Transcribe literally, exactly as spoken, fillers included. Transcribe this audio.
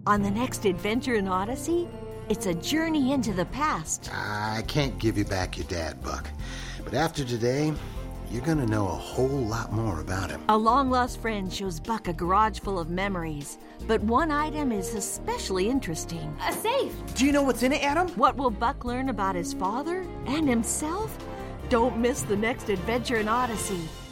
On the next adventure in Odyssey, it's a journey into the past. I can't give you back your dad, Buck. But after today, you're gonna know a whole lot more about him. A long-lost friend shows Buck a garage full of memories, but one item is especially interesting. A safe! Do you know what's in it, Adam? What will Buck learn about his father and himself? Don't miss the next adventure in Odyssey.